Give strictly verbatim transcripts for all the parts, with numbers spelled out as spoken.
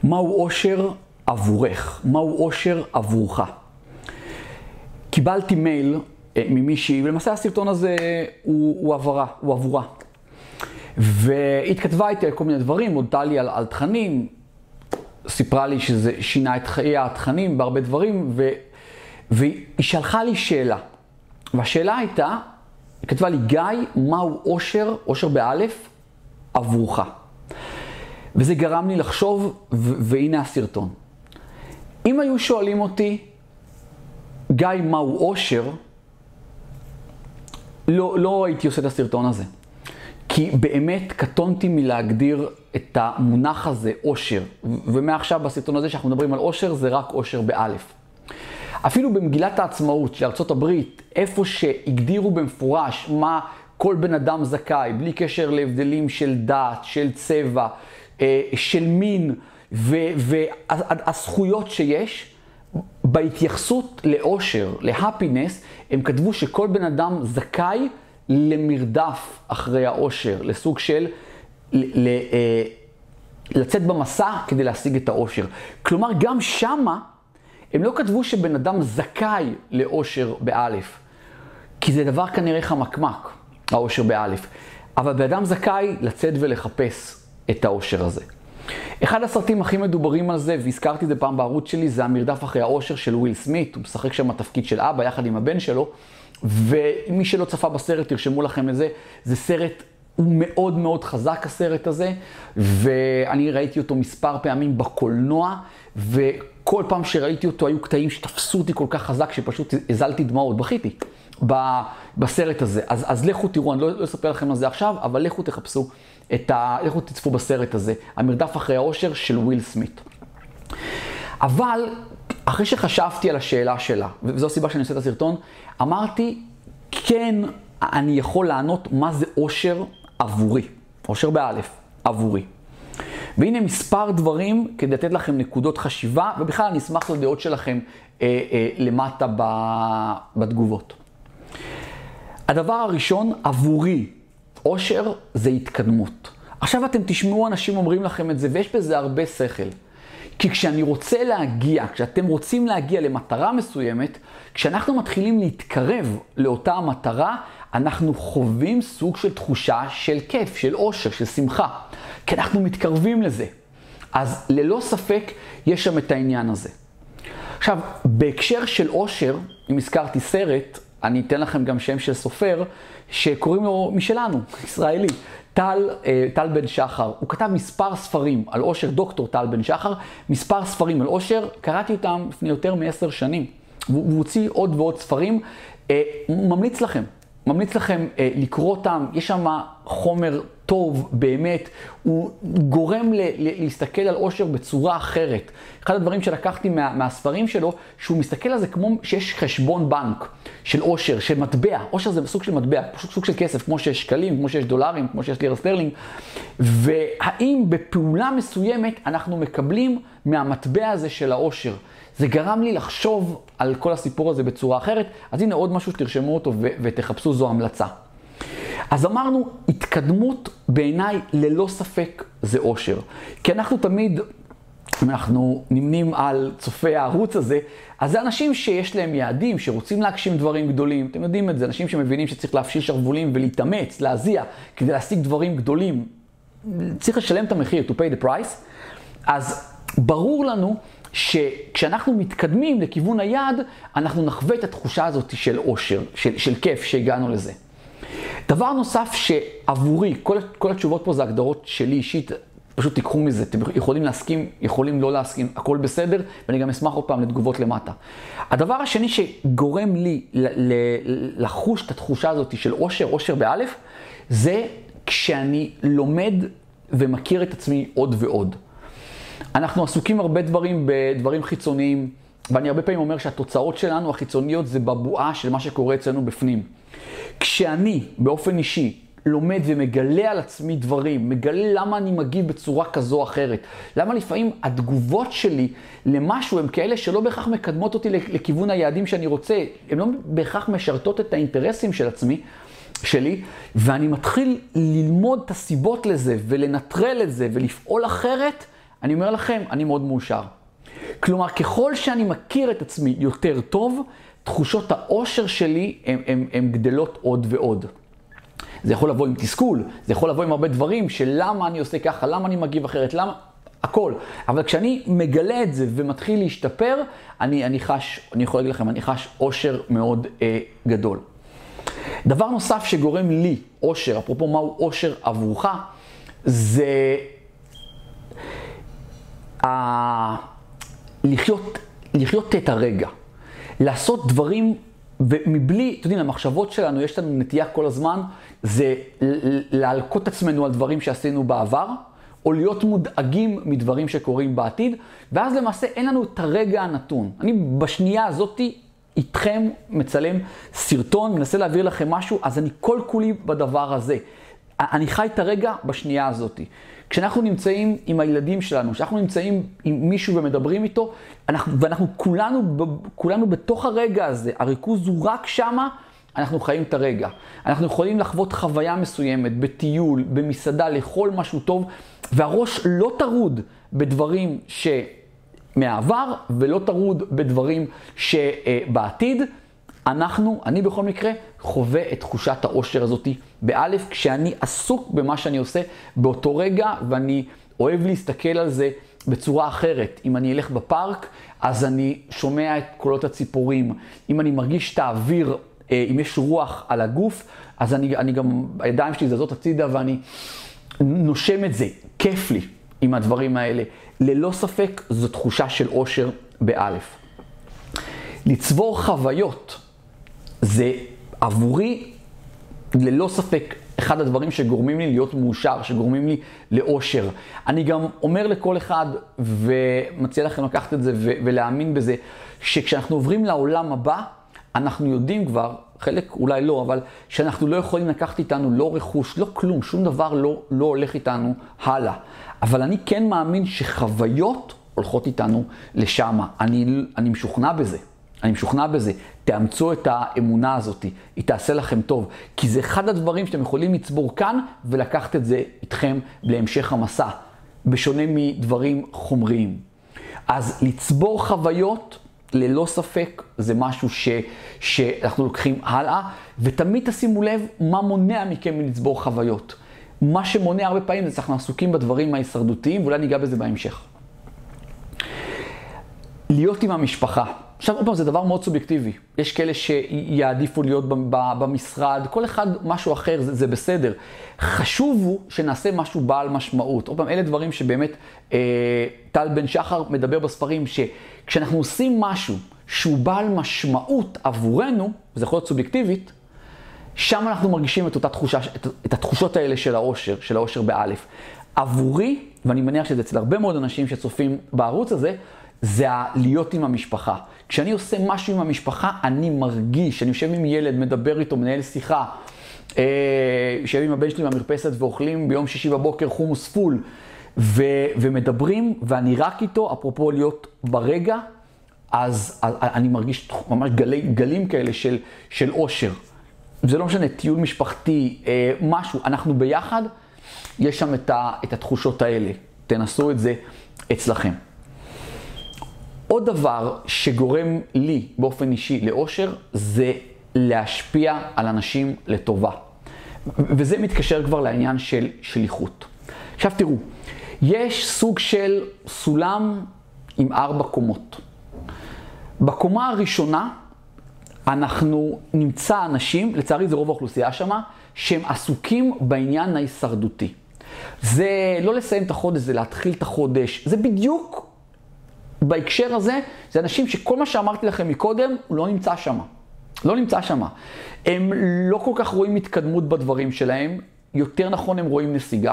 מהו אושר עבורך? מהו אושר עבורך? קיבלתי מייל ממישהי, ולמעשה הסרטון הזה הוא, הוא עבורה, הוא עבורה. והתכתבה איתי על כל מיני דברים, הודתה לי על, על תכנים, סיפרה לי שזה שינה את חיי התכנים בהרבה דברים, ו, והיא שלחה לי שאלה. והשאלה הייתה, היא כתבה לי, גיא, מהו אושר, אושר באלף, עבורך? וזה גרם לי לחשוב, ו- והנה הסרטון. אם היו שואלים אותי, גיא, מהו אושר, לא, לא הייתי עושה את הסרטון הזה. כי באמת קטונתי מלהגדיר את המונח הזה, אושר. ומעכשיו בסרטון הזה שאנחנו מדברים על אושר, זה רק אושר באלף. אפילו במגילת העצמאות של ארצות הברית, איפה שהגדירו במפורש מה כל בן אדם זכאי, בלי קשר להבדלים של דת, של צבע, של מין והזכויות שיש, בהתייחסות לאושר, להפינס, הם כתבו שכל בן אדם זכאי למרדף אחרי האושר, לסוג של ל, ל, לצאת במסע כדי להשיג את האושר. כלומר, גם שמה הם לא כתבו שבן אדם זכאי לאושר באלף, כי זה דבר כנראה חמקמק, האושר באלף. אבל בן אדם זכאי לצאת ולחפש את האושר הזה. אחד הסרטים הכי מדוברים על זה, והזכרתי את זה פעם בערוץ שלי, זה המרדף אחרי האושר של וויל סמית. הוא משחק שם התפקיד של אבא יחד עם הבן שלו, ומי שלא צפה בסרט, תרשמו לכם לזה, זה סרט, הוא מאוד מאוד חזק הסרט הזה, ואני ראיתי אותו מספר פעמים בקולנוע, וכל פעם שראיתי אותו היו קטעים שתפסו אותי כל כך חזק, שפשוט הזלתי דמעות, בכיתי בסרט הזה. אז, אז לכו תראו, אני לא, לא אספר לכם על זה עכשיו, אבל לכו תחפשו את ה... לכו תצפו בסרט הזה, המרדף אחרי האושר של וויל סמית. אבל אחרי שחשבתי על השאלה שלה, וזו הסיבה שאני עושה את הסרטון, אמרתי, כן, אני יכול לענות מה זה אושר עבורי. אושר באלף, עבורי. והנה מספר דברים כדי לתת לכם נקודות חשיבה, ובכלל אני אשמח לדעות שלכם אה, אה, למטה ב... בתגובות. הדבר הראשון, עבורי, אושר זה התקדמות. עכשיו אתם תשמעו אנשים אומרים לכם את זה, ויש בזה הרבה שכל. כי כשאני רוצה להגיע, כשאתם רוצים להגיע למטרה מסוימת, כשאנחנו מתחילים להתקרב לאותה המטרה, אנחנו חווים סוג של תחושה של כיף, של אושר, של שמחה. כי אנחנו מתקרבים לזה. אז ללא ספק יש שם את העניין הזה. עכשיו, בהקשר של אושר, אם הזכרתי סרט, אני אתן לכם גם שם של סופר, שקוראים לו משלנו, ישראלי, טל, טל בן שחר. הוא כתב מספר ספרים על אושר, דוקטור טל בן שחר, מספר ספרים על אושר, קראתי אותם לפני יותר מעשר שנים. והוא הוציא עוד ועוד ספרים, ממליץ לכם, ממליץ לכם לקרוא אותם, יש שם חומר טוב באמת, הוא גורם ל- ל- להסתכל על אושר בצורה אחרת. אחד הדברים שלקחתי מה, מהספרים שלו, שהוא מסתכל על זה כמו שיש חשבון בנק של אושר, של מטבע. אושר זה סוג של מטבע, פשוט סוג של כסף, כמו שיש שקלים, כמו שיש דולרים, כמו שיש לירה סטרלינג. והאם בפעולה מסוימת אנחנו מקבלים מהמטבע הזה של האושר? זה גרם לי לחשוב על כל הסיפור הזה בצורה אחרת. אז הנה עוד משהו שתרשמו אותו ו- ותחפשו, זו המלצה. אז אמרנו, התקדמות בעיניי ללא ספק זה אושר. כי אנחנו תמיד, אנחנו נמנים על צופי הערוץ הזה, אז זה אנשים שיש להם יעדים, שרוצים להגשים דברים גדולים. אתם יודעים את זה, אנשים שמבינים שצריך להפשיל שרוולים ולהתאמץ, להזיע, כדי להשיג דברים גדולים. צריך לשלם את המחיר, to pay the price. אז ברור לנו שכשאנחנו מתקדמים לכיוון היעד, אנחנו נחווה את התחושה הזאת של אושר, של, של כיף שהגענו לזה. דבר נוסף שעבורי, כל, כל התשובות פה זה הגדרות שלי אישית, פשוט תיקחו מזה, אתם יכולים להסכים, יכולים לא להסכים, הכל בסדר, ואני גם אשמח עוד פעם לתגובות למטה. הדבר השני שגורם לי לחוש את התחושה הזאת של אושר, אושר באלף, זה כשאני לומד ומכיר את עצמי עוד ועוד. אנחנו עסוקים הרבה דברים בדברים חיצוניים, ואני הרבה פעמים אומר שהתוצאות שלנו החיצוניות זה בבועה של מה שקורה אצלנו בפנים. כשאני באופן אישי לומד ומגלה על עצמי דברים, מגלה למה אני מגיב בצורה כזו או אחרת, למה לפעמים התגובות שלי למשהו הם כאלה שלא בהכרח מקדמות אותי לכיוון היעדים שאני רוצה, הן לא בהכרח משרתות את האינטרסים של עצמי, שלי, ואני מתחיל ללמוד את הסיבות לזה ולנטרל את זה ולפעול אחרת, אני אומר לכם, אני מאוד מאושר. כלומר, ככל שאני מכיר את עצמי יותר טוב, תחושות האושר שלי הן גדלות עוד ועוד. זה יכול לבוא עם תסכול, זה יכול לבוא עם הרבה דברים של למה אני עושה ככה, למה אני מגיב אחרת, למה, הכל. אבל כשאני מגלה את זה ומתחיל להשתפר, אני, אני חש, אני יכול להגיד לכם, אני חש אושר מאוד אה, גדול. דבר נוסף שגורם לי אושר, אפרופו מהו אושר עבורך, זה ה... לחיות, לחיות את הרגע. לעשות דברים ומבלי, אתם יודעים, המחשבות שלנו, יש לנו נטייה כל הזמן, זה להלקות עצמנו על דברים שעשינו בעבר, או להיות מודאגים מדברים שקורים בעתיד, ואז למעשה אין לנו את הרגע הנתון. אני בשנייה הזאת איתכם מצלם סרטון, מנסה להעביר לכם משהו, אז אני כל כולי בדבר הזה. אני חי את הרגע בשנייה הזאת. כשאנחנו נמצאים עם הילדים שלנו, כשאנחנו נמצאים עם מישהו ומדברים איתו, אנחנו, ואנחנו כולנו, כולנו בתוך הרגע הזה, הריכוז הוא רק שמה, אנחנו חיים את הרגע. אנחנו יכולים לחוות חוויה מסוימת, בטיול, במסעדה, לאכול משהו טוב, והראש לא טרוד בדברים שמעבר, ולא טרוד בדברים שבעתיד. אנחנו, אני בכל מקרה, חווה את תחושת האושר הזאת באלף, כשאני עסוק במה שאני עושה באותו רגע, ואני אוהב להסתכל על זה בצורה אחרת. אם אני אלך בפארק, אז אני שומע את קולות הציפורים. אם אני מרגיש את האוויר, אם יש רוח על הגוף, אז אני, אני גם, הידיים שלי זזות הצידה ואני נושם את זה. כיף לי עם הדברים האלה. ללא ספק, זו תחושה של אושר באלף. לצבור חוויות, זה עבורי, ללא ספק, אחד הדברים שגורמים לי להיות מאושר, שגורמים לי לאושר. אני גם אומר לכל אחד, ומציע לכם לקחת את זה ולהאמין בזה, שכשאנחנו עוברים לעולם הבא, אנחנו יודעים כבר, חלק אולי לא, אבל שאנחנו לא יכולים לקחת איתנו לא רכוש, לא כלום, שום דבר לא, לא הולך איתנו הלאה. אבל אני כן מאמין שחוויות הולכות איתנו לשם. אני, אני משוכנע בזה. אני משוכנע בזה. תאמצו את האמונה הזאת, היא תעשה לכם טוב. כי זה אחד הדברים שאתם יכולים לצבור כאן ולקחת את זה איתכם להמשך המסע, בשונה מדברים חומריים. אז לצבור חוויות, ללא ספק, זה משהו ש, שאנחנו לוקחים הלאה, ותמיד תשימו לב מה מונע מכם מלצבור חוויות. מה שמונע הרבה פעמים זה שאנחנו עסוקים בדברים ההישרדותיים, ואולי ניגע בזה בהמשך. להיות עם המשפחה. עכשיו, עוד פעם, זה דבר מאוד סובייקטיבי. יש כאלה שיעדיפו להיות במשרד, כל אחד משהו אחר, זה, זה בסדר. חשוב הוא שנעשה משהו בעל משמעות. עוד פעם, אלה דברים שבאמת אה, טל בן שחר מדבר בספרים, שכשאנחנו עושים משהו שהוא בעל משמעות עבורנו, וזה יכול להיות סובייקטיבית, שם אנחנו מרגישים את אותה תחושה, את, את התחושות האלה של האושר, של האושר באלף. עבורי, ואני מניח שזה אצל הרבה מאוד אנשים שצופים בערוץ הזה, זה להיות עם המשפחה. כשאני עושה משהו עם המשפחה, אני מרגיש, אני יושב עם ילד, מדבר איתו, מנהל שיחה, יושב עם הבן שלי במרפסת ואוכלים ביום שישי בבוקר חומוס פול, ו- ומדברים, ואני רק איתו, אפרופו להיות ברגע, אז, אז אני מרגיש ממש גלי, גלים כאלה של, של אושר. זה לא משנה, טיול משפחתי, משהו, אנחנו ביחד, יש שם את, ה- את התחושות האלה. תנסו את זה אצלכם. עוד דבר שגורם לי באופן אישי לאושר, זה להשפיע על אנשים לטובה. וזה מתקשר כבר לעניין של שליחות. עכשיו תראו, יש סוג של סולם עם ארבע קומות. בקומה הראשונה אנחנו נמצא אנשים, לצערי זה רוב האוכלוסייה שמה, שהם עסוקים בעניין ההישרדותי. זה לא לסיים את החודש, זה להתחיל את החודש. זה בדיוק בהקשר הזה, זה אנשים שכל מה שאמרתי לכם מקודם, הוא לא נמצא שם. לא נמצא שם. הם לא כל כך רואים התקדמות בדברים שלהם, יותר נכון הם רואים נסיגה.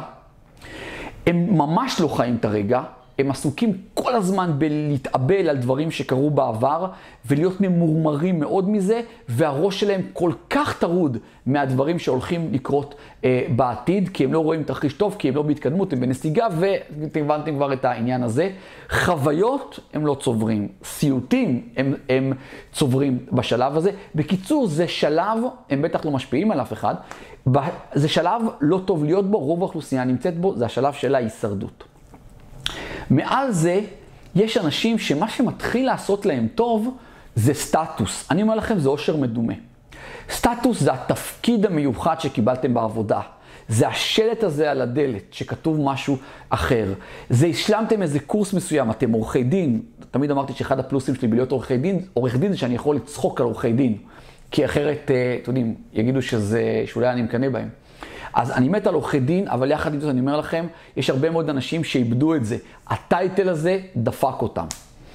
הם ממש לא חיים את הרגע, הם עסוקים כל הזמן בלהתאבל על דברים שקרו בעבר, ולהיות ממורמרים מאוד מזה, והראש שלהם כל כך טרוד מהדברים שהולכים לקרות אה, בעתיד, כי הם לא רואים תרחיש טוב, כי הם לא בהתקדמות, הם בנסיגה, ואתם הבנתם כבר את העניין הזה. חוויות הם לא צוברים, סיוטים הם, הם צוברים בשלב הזה. בקיצור, זה שלב, הם בטח לא משפיעים על אף אחד, זה שלב לא טוב להיות בו, רוב האוכלוסייה נמצאת בו, זה השלב של ההישרדות. מעל זה, יש אנשים שמה שמתחיל לעשות להם טוב, זה סטטוס. אני אומר לכם, זה עושר מדומה. סטטוס זה התפקיד המיוחד שקיבלתם בעבודה. זה השלט הזה על הדלת, שכתוב משהו אחר. זה השלמתם איזה קורס מסוים, אתם עורכי דין. תמיד אמרתי שאחד הפלוסים שלי בלהיות עורכי דין, עורך דין זה שאני יכול לצחוק על עורכי דין. כי אחרת, אתם יודעים, יגידו שזה, שאולי אני מקנה בהם. אז אני מת על עורכי דין, אבל יחד עם זאת אני אומר לכם, יש הרבה מאוד אנשים שאיבדו את זה. הטייטל הזה דפק אותם.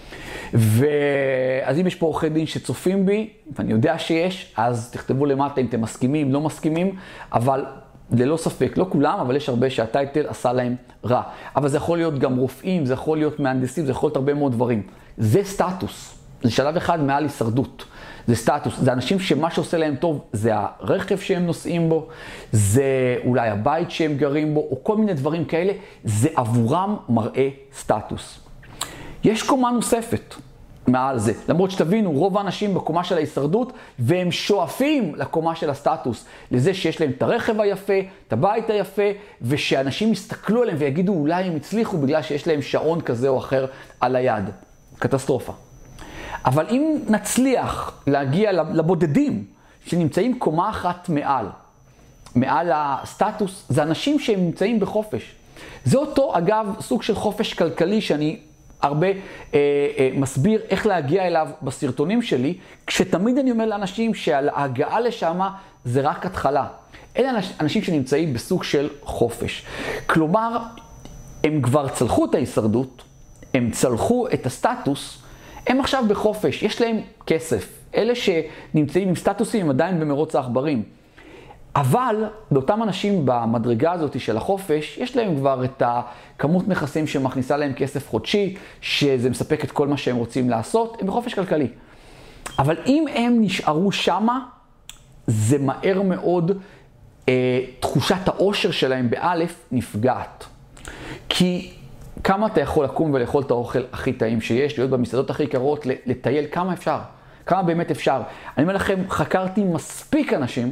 ואז אם יש פה עורכי דין שצופים בי, ואני יודע שיש, אז תכתבו למטה אם אתם מסכימים, לא מסכימים, אבל ללא ספק, לא כולם, אבל יש הרבה שהטייטל עשה להם רע. אבל זה יכול להיות גם רופאים, זה יכול להיות מהנדסים, זה יכול להיות הרבה מאוד דברים. זה סטטוס. זה שלב אחד מעל הישרדות. זה סטטוס. זה אנשים שמה שעושה להם טוב זה הרכב שהם נוסעים בו, זה אולי הבית שהם גרים בו, או כל מיני דברים כאלה. זה עבורם מראה סטטוס. יש קומה נוספת מעל זה. למרות שתבינו, רוב האנשים בקומה של ההישרדות, והם שואפים לקומה של הסטטוס. לזה שיש להם את הרכב היפה, את הבית היפה, ושאנשים יסתכלו עליהם ויגידו אולי הם הצליחו בגלל שיש להם שעון כזה או אחר על היד. קטסטרופה. אבל אם נצליח להגיע לבודדים שנמצאים קומה אחת מעל, מעל הסטטוס, זה אנשים שהם נמצאים בחופש. זה אותו, אגב, סוג של חופש כלכלי שאני הרבה אה, אה, מסביר איך להגיע אליו בסרטונים שלי, כשתמיד אני אומר לאנשים שההגעה לשם זה רק התחלה. אלה אנשים שנמצאים בסוג של חופש. כלומר, הם כבר צלחו את ההישרדות, הם צלחו את הסטטוס, הם עכשיו בחופש, יש להם כסף. אלה שנמצאים עם סטטוסים הם עדיין במרוץ העכברים. אבל לאותם אנשים במדרגה הזאת של החופש, יש להם כבר את הכמות נכסים שמכניסה להם כסף חודשי, שזה מספק את כל מה שהם רוצים לעשות, הם בחופש כלכלי. אבל אם הם נשארו שמה, זה מהר מאוד, אה, תחושת העושר שלהם באלף נפגעת. כי כמה אתה יכול לקום ולאכול את האוכל הכי טעים שיש, להיות במסעדות הכי יקרות, לטייל כמה אפשר, כמה באמת אפשר. אני אומר לכם, חקרתי מספיק אנשים,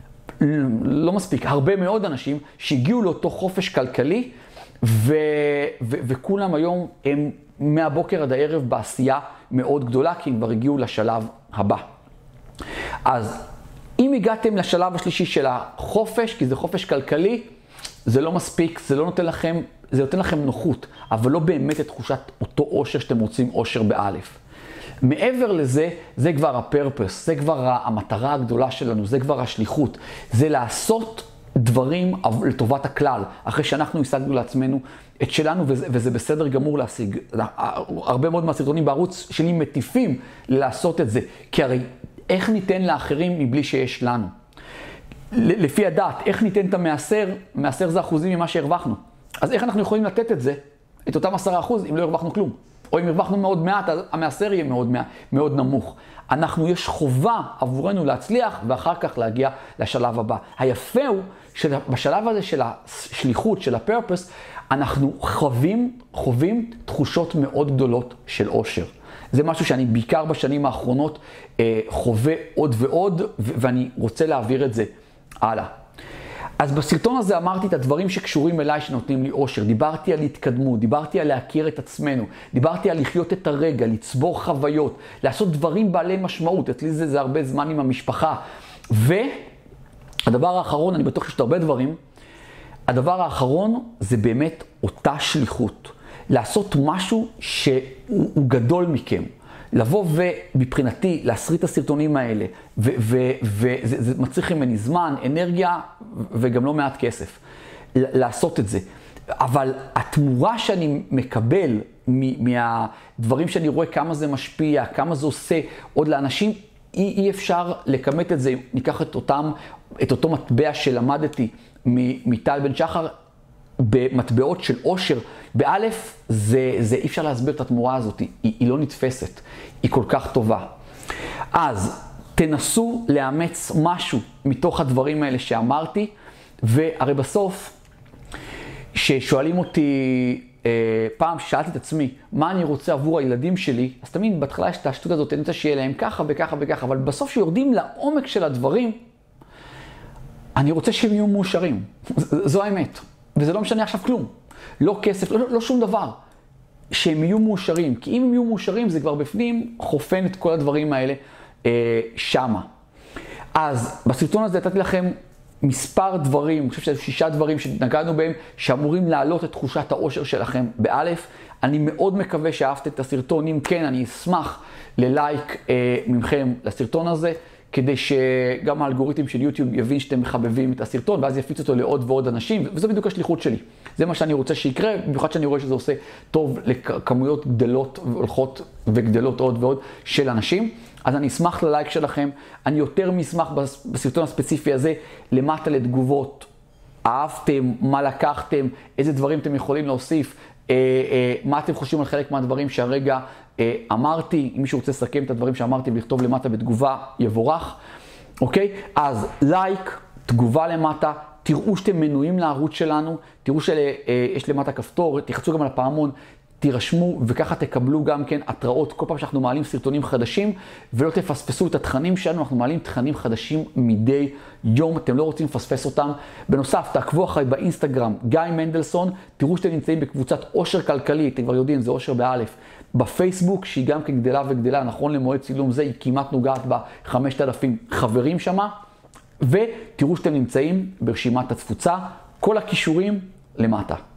לא מספיק, הרבה מאוד אנשים שהגיעו לאותו חופש כלכלי, ו- ו- וכולם היום הם מהבוקר עד הערב בעשייה מאוד גדולה, כי הם כבר הגיעו לשלב הבא. אז אם הגעתם לשלב השלישי של החופש, כי זה חופש כלכלי, זה לא מספיק, זה לא נותן לכם, זה נותן לכם נוחות, אבל לא באמת את תחושת אותו עושר שאתם רוצים, עושר באלף. מעבר לזה, זה כבר הפרפס, זה כבר המטרה הגדולה שלנו, זה כבר השליחות. זה לעשות דברים לטובת הכלל, אחרי שאנחנו השגנו לעצמנו את שלנו, וזה, וזה בסדר גמור להשיג. הרבה מאוד מהסרטונים בערוץ שלי מטיפים לעשות את זה, כי הרי איך ניתן לאחרים מבלי שיש לנו? לפי הדעת, איך ניתן את המעשר? מעשר זה אחוזים ממה שהרווחנו. אז איך אנחנו יכולים לתת את זה, את אותם עשרה אחוז, אם לא הרווחנו כלום? או אם הרווחנו מאוד מעט, אז המעשר יהיה מאוד, מאוד נמוך. אנחנו, יש חובה עבורנו להצליח, ואחר כך להגיע לשלב הבא. היפה הוא שבשלב הזה של השליחות, של הפרפס, אנחנו חווים, חווים תחושות מאוד גדולות של עושר. זה משהו שאני בעיקר בשנים האחרונות אה, חווה עוד ועוד, ואני רוצה להעביר את זה הלאה. אז בסרטון הזה אמרתי את הדברים שקשורים אליי שנותנים לי עושר. דיברתי על התקדמות, דיברתי על להכיר את עצמנו, דיברתי על לחיות את הרגע, לצבור חוויות, לעשות דברים בעלי משמעות. אצלי זה, זה הרבה זמן עם המשפחה. והדבר האחרון, אני בטוח שיש הרבה דברים, הדבר האחרון זה באמת אותה שליחות. לעשות משהו שהוא גדול מכם. לבוא ומבחינתי להסריט את הסרטונים האלה, וזה מצריך ממני זמן, אנרגיה וגם לא מעט כסף לעשות את זה. אבל התמורה שאני מקבל מהדברים שאני רואה כמה זה משפיע, כמה זה עושה עוד לאנשים, אי, אי אפשר לקמת את זה. ניקח את אותם, את אותו מטבע שלמדתי מטל בן שחר, במטבעות של עושר, באלף, זה, זה אי אפשר להסביר את התמורה הזאת, היא, היא לא נתפסת, היא כל כך טובה. אז תנסו לאמץ משהו מתוך הדברים האלה שאמרתי, והרי בסוף, ששואלים אותי, אה, פעם ששאלתי את עצמי, מה אני רוצה עבור הילדים שלי, אז תמיד בהתחלה יש את השטות הזאת, אני רוצה שיהיה להם ככה וככה וככה, אבל בסוף שיורדים לעומק של הדברים, אני רוצה שהם יהיו מאושרים, זו האמת. וזה לא משנה עכשיו כלום. לא כסף, לא, לא שום דבר. שהם יהיו מאושרים, כי אם הם יהיו מאושרים זה כבר בפנים חופן את כל הדברים האלה אה, שמה. אז בסרטון הזה נתתי לכם מספר דברים, אני חושב שזה שישה דברים שנגענו בהם, שאמורים להעלות את תחושת האושר שלכם באלף. אני מאוד מקווה שאהבתם את הסרטון, אם כן אני אשמח ללייק אה, ממכם לסרטון הזה, כדי שגם האלגוריתם של יוטיוב יבין שאתם מחבבים את הסרטון, ואז יפיץ אותו לעוד ועוד אנשים, וזו בדיוק השליחות שלי. זה מה שאני רוצה שיקרה, במיוחד שאני רואה שזה עושה טוב לכמויות גדלות והולכות וגדלות עוד ועוד של אנשים. אז אני אשמח ללייק שלכם, אני יותר משמח בסרטון הספציפי הזה, למטה לתגובות, אהבתם, מה לקחתם, איזה דברים אתם יכולים להוסיף, אה, אה, מה אתם חושבים על חלק מהדברים שהרגע אה, אמרתי, אם מישהו רוצה לסכם את הדברים שאמרתי ולכתוב למטה בתגובה, יבורך, אוקיי? אז לייק, תגובה למטה, תראו שאתם מנויים לערוץ שלנו, תראו שיש למטה כפתור, תחצו גם על הפעמון, תירשמו וככה תקבלו גם כן התראות כל פעם שאנחנו מעלים סרטונים חדשים, ולא תפספסו את התכנים שלנו, אנחנו מעלים תכנים חדשים מדי יום, אתם לא רוצים לפספס אותם. בנוסף, תעקבו אחרי באינסטגרם, גיא מנדלסון, תראו שאתם נמצאים בקבוצת עושר כלכלי, אתם כבר יודעים, זה עושר באלף. בפייסבוק, שהיא גם כן גדלה וגדלה, נכון למועד צילום זה, היא כמעט נוגעת ב-חמשת אלפים חברים שמה, ותראו שאתם נמצאים ברשימת התפוצה, כל הכישורים למטה.